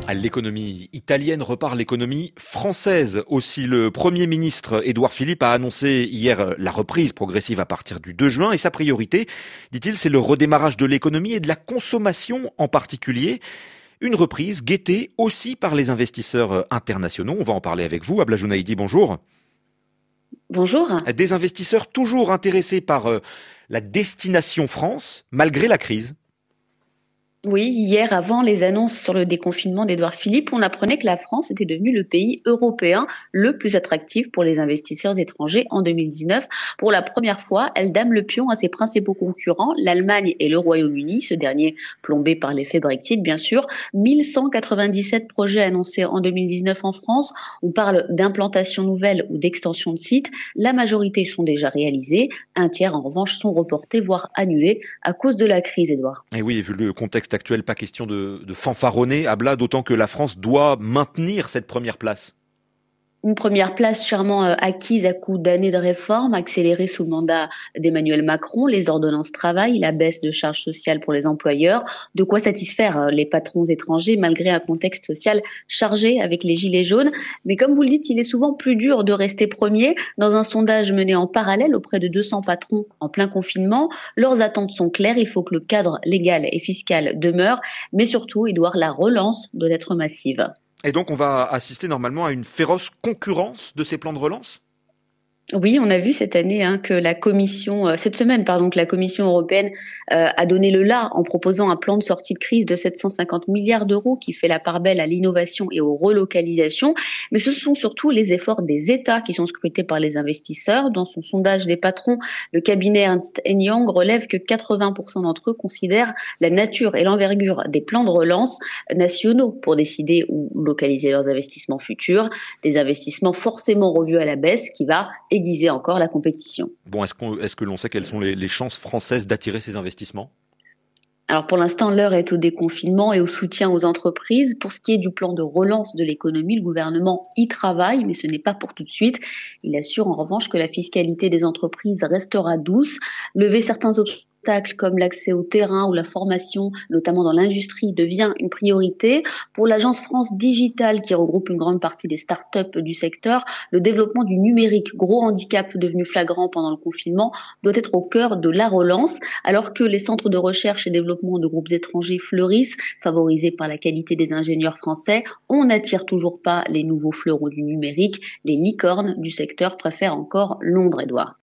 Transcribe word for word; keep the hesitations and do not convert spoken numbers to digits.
L'économie italienne repart l'économie française. Aussi, le Premier ministre Édouard Philippe a annoncé hier la reprise progressive à partir du deux juin et sa priorité, dit-il, c'est le redémarrage de l'économie et de la consommation en particulier. Une reprise guettée aussi par les investisseurs internationaux. On va en parler avec vous. Abla Jounaïdi, bonjour. Bonjour. Des investisseurs toujours intéressés par la destination France, malgré la crise. Oui, hier, avant les annonces sur le déconfinement d'Édouard Philippe, on apprenait que la France était devenue le pays européen le plus attractif pour les investisseurs étrangers en deux mille dix-neuf. Pour la première fois, elle dame le pion à ses principaux concurrents, l'Allemagne et le Royaume-Uni, ce dernier plombé par l'effet Brexit, bien sûr. mille cent quatre-vingt-dix-sept projets annoncés en deux mille dix-neuf en France. On parle d'implantation nouvelle ou d'extension de sites. La majorité sont déjà réalisées. Un tiers, en revanche, sont reportés, voire annulés à cause de la crise, Édouard. Et oui, vu le contexte actuel, pas question de, de fanfaronner, Abla, d'autant que la France doit maintenir cette première place. Une première place chèrement acquise à coup d'années de réformes, accélérée sous le mandat d'Emmanuel Macron, les ordonnances travail, la baisse de charges sociales pour les employeurs, de quoi satisfaire les patrons étrangers malgré un contexte social chargé avec les gilets jaunes. Mais comme vous le dites, il est souvent plus dur de rester premier. Dans un sondage mené en parallèle auprès de deux cents patrons en plein confinement, leurs attentes sont claires, il faut que le cadre légal et fiscal demeure, mais surtout, Édouard, la relance doit être massive. Et donc on va assister normalement à une féroce concurrence de ces plans de relance ? Oui, on a vu cette année hein, que la Commission, euh, cette semaine, pardon, que la Commission européenne euh, a donné le là en proposant un plan de sortie de crise de sept cent cinquante milliards d'euros qui fait la part belle à l'innovation et aux relocalisations. Mais ce sont surtout les efforts des États qui sont scrutés par les investisseurs. Dans son sondage des patrons, le cabinet Ernst and Young relève que quatre-vingts pour cent d'entre eux considèrent la nature et l'envergure des plans de relance nationaux pour décider où localiser leurs investissements futurs. Des investissements forcément revus à la baisse qui va aiguiser encore la compétition. Bon, est-ce, qu'on, est-ce que l'on sait quelles sont les, les chances françaises d'attirer ces investissements ? Alors pour l'instant, l'heure est au déconfinement et au soutien aux entreprises. Pour ce qui est du plan de relance de l'économie, le gouvernement y travaille, mais ce n'est pas pour tout de suite. Il assure en revanche que la fiscalité des entreprises restera douce. Lever certains obstacles comme l'accès au terrain ou la formation, notamment dans l'industrie, devient une priorité. Pour l'agence France Digitale, qui regroupe une grande partie des startups du secteur, le développement du numérique, gros handicap devenu flagrant pendant le confinement, doit être au cœur de la relance, alors que les centres de recherche et développement de groupes étrangers fleurissent, favorisés par la qualité des ingénieurs français. On n'attire toujours pas les nouveaux fleurons du numérique. Les licornes du secteur préfèrent encore Londres, Édouard.